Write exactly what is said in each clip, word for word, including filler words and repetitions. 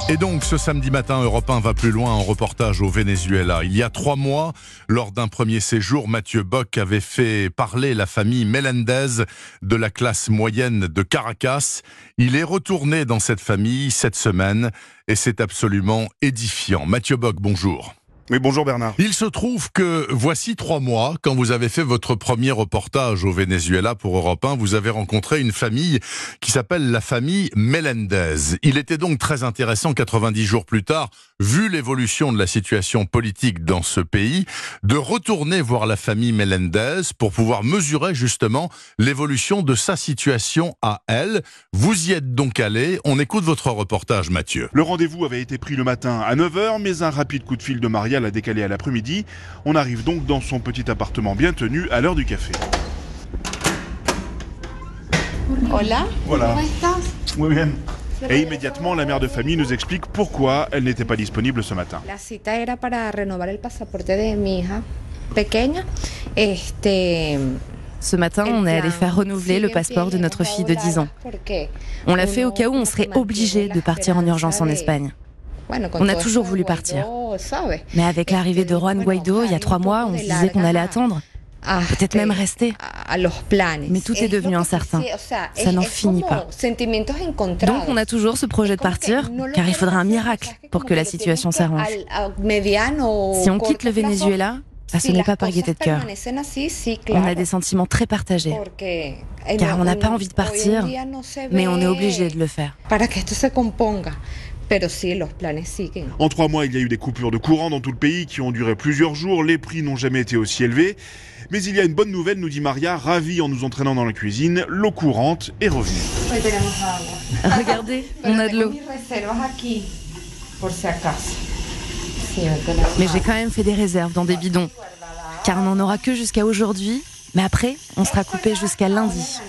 Et donc, ce samedi matin, Europe un va plus loin en reportage au Venezuela. Il y a trois mois, lors d'un premier séjour, Mathieu Bock avait fait parler la famille Melendez de la classe moyenne de Caracas. Il est retourné dans cette famille cette semaine et c'est absolument édifiant. Mathieu Bock, bonjour. Oui, bonjour Bernard. Il se trouve que voici trois mois, quand vous avez fait votre premier reportage au Venezuela pour Europe un, vous avez rencontré une famille qui s'appelle la famille Melendez. Il était donc très intéressant, quatre-vingt-dix jours plus tard, vu l'évolution de la situation politique dans ce pays, de retourner voir la famille Melendez pour pouvoir mesurer justement l'évolution de sa situation à elle. Vous y êtes donc allé. On écoute votre reportage, Mathieu. Le rendez-vous avait été pris le matin à neuf heures, mais un rapide coup de fil de Maria l'a décalé à l'après-midi. On arrive donc dans son petit appartement bien tenu à l'heure du café. Hola. Voilà. ¿Cómo estás? Muy bien. Et immédiatement, la mère de famille nous explique pourquoi elle n'était pas disponible ce matin. La cita era para renovar el pasaporte de mi hija pequeña. Este Ce matin, on est allé faire renouveler le passeport de notre fille de dix ans. On l'a fait au cas où on serait obligé de partir en urgence en Espagne. On a toujours voulu partir. Mais avec l'arrivée de Juan Guaidó, il y a trois mois, on se disait qu'on allait attendre. Peut-être même rester. Mais tout est devenu incertain. Ça n'en finit pas. Donc on a toujours ce projet de partir, car il faudra un miracle pour que la situation s'arrange. Si on quitte le Venezuela, bah, ce n'est pas par gaieté de cœur. On a des sentiments très partagés, car on n'a pas envie de partir, mais on est obligé de le faire. En trois mois, il y a eu des coupures de courant dans tout le pays qui ont duré plusieurs jours. Les prix n'ont jamais été aussi élevés. Mais il y a une bonne nouvelle, nous dit Maria, ravie en nous entraînant dans la cuisine. L'eau courante est revenue. Regardez, on a de l'eau. Mais j'ai quand même fait des réserves dans des bidons, car on n'en aura que jusqu'à aujourd'hui. Mais après, on sera coupé jusqu'à lundi.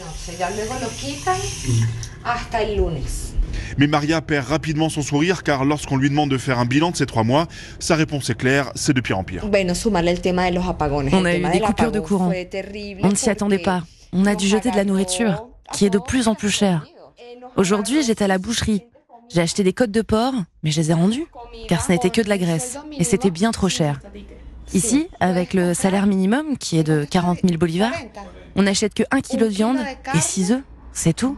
Mais Maria perd rapidement son sourire car lorsqu'on lui demande de faire un bilan de ces trois mois, sa réponse est claire, c'est de pire en pire. On a eu des coupures de courant. On ne s'y attendait pas. On a dû jeter de la nourriture, qui est de plus en plus chère. Aujourd'hui, j'étais à la boucherie. J'ai acheté des côtes de porc, mais je les ai rendues, car ce n'était que de la graisse, et c'était bien trop cher. Ici, avec le salaire minimum, qui est de quarante mille bolivars, on n'achète que un kilo de viande et six œufs, c'est tout.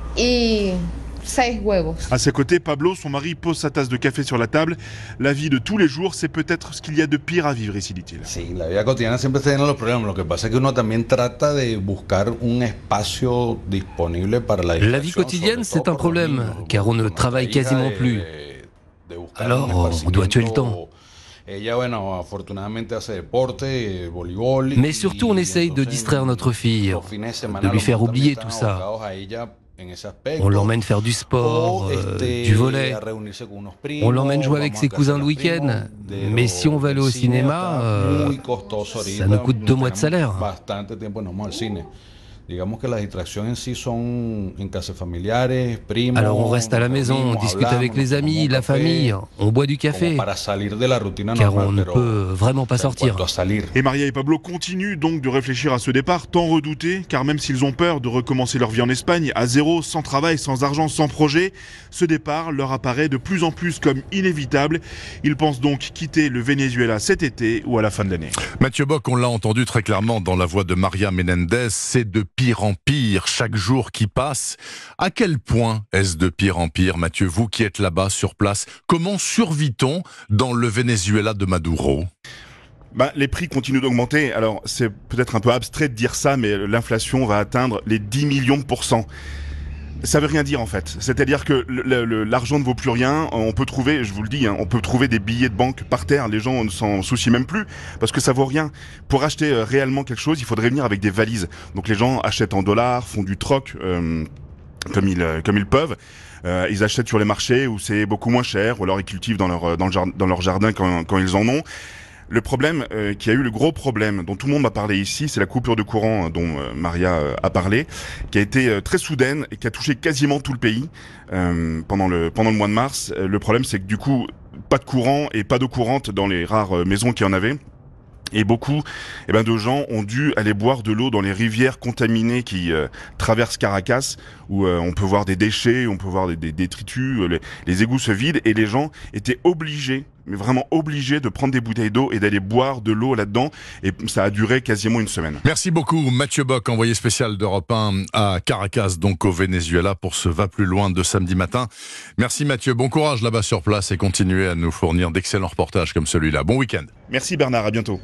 À ses côtés, Pablo, son mari, pose sa tasse de café sur la table. La vie de tous les jours, c'est peut-être ce qu'il y a de pire à vivre ici, dit-il. Sí, la vida cotidiana siempre está llena de los problemas. Lo que pasa es que uno también trata de buscar un espacio disponible para la La vie quotidienne, c'est un problème, car on ne travaille quasiment plus. Alors, on doit tuer le temps. Mais surtout, on essaye de distraire notre fille, de lui faire oublier tout ça. On l'emmène faire du sport, euh, du volley. On l'emmène jouer avec ses cousins le week-end. Mais si on veut aller au cinéma, euh, ça nous coûte deux mois de salaire. Alors on reste à la maison, on discute avec les amis, la famille, on boit du café, car on ne peut vraiment pas sortir. Et Maria et Pablo continuent donc de réfléchir à ce départ tant redouté, car même s'ils ont peur de recommencer leur vie en Espagne, à zéro, sans travail, sans argent, sans projet, ce départ leur apparaît de plus en plus comme inévitable. Ils pensent donc quitter le Venezuela cet été ou à la fin de l'année. Mathieu Bock, on l'a entendu très clairement dans la voix de Maria Melendez, c'est de pire en pire chaque jour qui passe. À quel point est-ce de pire en pire, Mathieu, vous qui êtes là-bas sur place? Comment survit-on dans le Venezuela de Maduro? Bah, les prix continuent d'augmenter. Alors, c'est peut-être un peu abstrait de dire ça, mais l'inflation va atteindre les dix millions de pourcents. Ça veut rien dire en fait. C'est-à-dire que le, le, l'argent ne vaut plus rien. On peut trouver, je vous le dis, hein, on peut trouver des billets de banque par terre. Les gens ne s'en soucient même plus parce que ça vaut rien. Pour acheter euh, réellement quelque chose, il faudrait venir avec des valises. Donc les gens achètent en dollars, font du troc euh, comme ils euh, comme ils peuvent. Euh, ils achètent sur les marchés où c'est beaucoup moins cher, ou alors ils cultivent dans leur dans le jardin, dans leur jardin quand, quand ils en ont. Le problème, euh, qui a eu le gros problème, dont tout le monde m'a parlé ici, c'est la coupure de courant dont euh, Maria euh, a parlé, qui a été euh, très soudaine et qui a touché quasiment tout le pays euh, pendant le pendant le mois de mars. Euh, le problème, c'est que du coup, pas de courant et pas d'eau courante dans les rares euh, maisons qu'il y en avait. Et beaucoup eh ben, de gens ont dû aller boire de l'eau dans les rivières contaminées qui euh, traversent Caracas, où euh, on peut voir des déchets, on peut voir des, des détritus, euh, les, les égouts se vident, et les gens étaient obligés, mais vraiment obligés de prendre des bouteilles d'eau et d'aller boire de l'eau là-dedans, et ça a duré quasiment une semaine. Merci beaucoup Mathieu Bock, envoyé spécial d'Europe un à Caracas, donc au Venezuela, pour ce Va plus loin de samedi matin. Merci Mathieu, bon courage là-bas sur place et continuez à nous fournir d'excellents reportages comme celui-là. Bon week-end. Merci Bernard, à bientôt.